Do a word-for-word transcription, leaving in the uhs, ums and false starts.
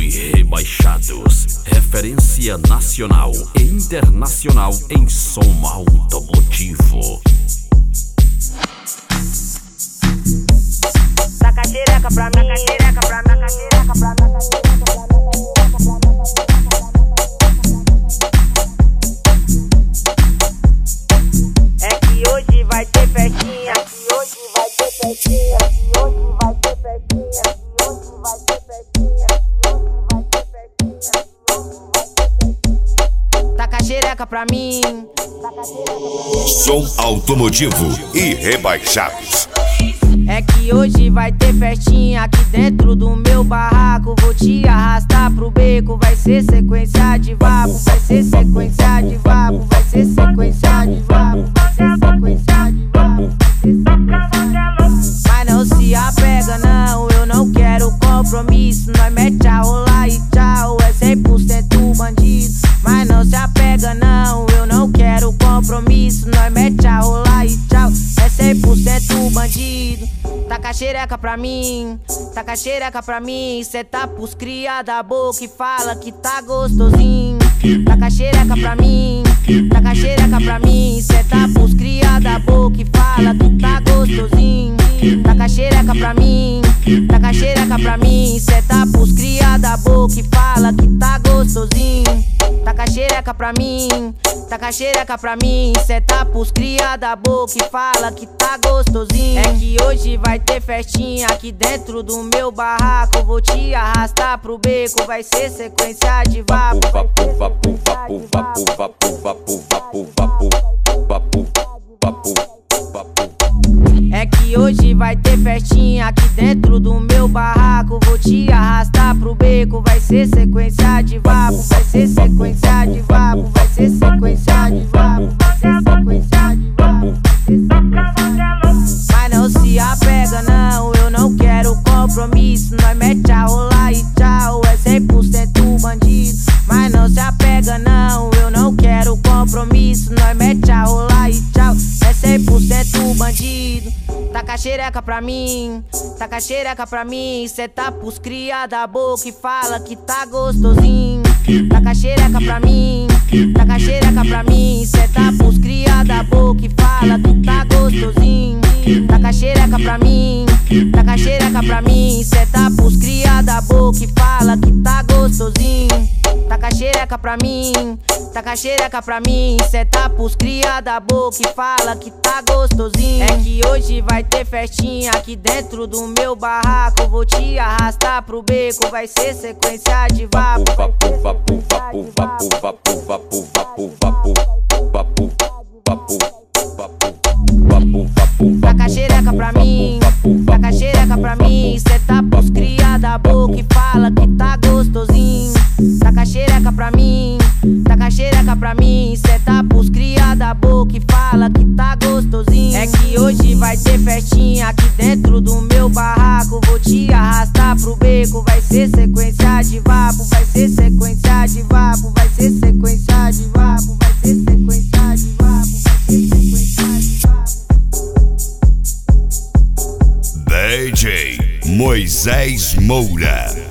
e Rebaixados, referência nacional e internacional em som automotivo. Taca xereca pra mim, xereca pra mim, xereca pra mim. É que hoje vai ter festinha, que hoje vai ter festinha, que hoje vai ter festinha, que hoje vai ter festinha, que hoje vai ter festinha, que hoje vai ter festinha. Taca xereca pra mim. Som automotivo e Rebaixados. É que hoje vai ter festinha aqui dentro do meu barraco. Vou te arrastar pro beco, vai ser sequência de vapo, vai ser sequência de vapo, vai ser sequência de vapo, vai ser sequência de vapo. Mas não se apega não, eu não quero compromisso. Nós mete a rolar e tchau, é cem por cento bandido. Mas não se apega não, eu não quero compromisso. Nós mete a rolar e tchau, é cem por cento bandido. Taca xereca pra mim, taca xereca pra mim. Cê tá pros cria da boca e fala que tá gostosinho. Taca xereca pra mim, taca xereca pra mim. Cê tá pros cria da boca e fala que tá gostosinho. Taca xereca pra mim, taca xereca pra mim. Cê tá pros cria da boca e fala que tá gostosinho. Taca xereca pra mim, taca xereca pra mim. Cê tá pros cria da boca e fala que tá gostosinho. É que hoje vai ter festinha aqui dentro do meu barraco. Vou te arrastar pro beco, vai ser sequência de vapo. Vapo, vapo, vapo, vapo, vapo, vapo, vapo, vapo, vapo, vapo, vapo. É que hoje vai ter festinha aqui dentro do meu barraco. Vou te arrastar pro beco, vai ser sequência de vapo, vai ser sequência de vapo, vai ser sequência de vapo, vai ser sequência de vapo. Mas não se apega não, eu não quero compromisso. Nós mete a rolar e tchau, é cem por cento bandido. Mas não se apega não, eu não quero compromisso. Nós mete a rolar e tchau, é cem por cento bandido. Taca xereca pra mim, taca xereca pra mim. Cê tá pros cria da boca e fala que tá gostosinho. Taca xereca pra mim, taca xereca pra mim. Cê tá pros cria da boca e fala que tá gostosinho. Taca xereca pra mim, taca xereca pra mim. Cê tá pros cria da boca e fala que tá gostosinho. Taca xereca pra mim, taca xereca pra mim. Cê tá pros cria da boca e fala que tá gostosinho. É que hoje vai ter festinha aqui dentro do meu barraco. Vou te arrastar pro beco, vai ser sequência de vapo. Vapo, vapo, vapo, vapo, vapo, vapo, vapo, vapo, vapo, vapo, vapo, vapo, vapo. Taca xereca pra mim, taca xereca pra mim. Cê tá pros cria da boca e fala que tá gostosinho. Taca xereca pra mim, taca xereca pra mim. Cê tá pros cria da boca e fala que tá gostosinho. É que hoje vai ter festinha aqui dentro do meu barraco. Vou te arrastar pro beco, vai ser sequência de vapo, vai ser sequência de vapo, vai ser sequência de vapo, vai ser sequência de vapo, vai ser sequência de vapo. D J Moisés Moura.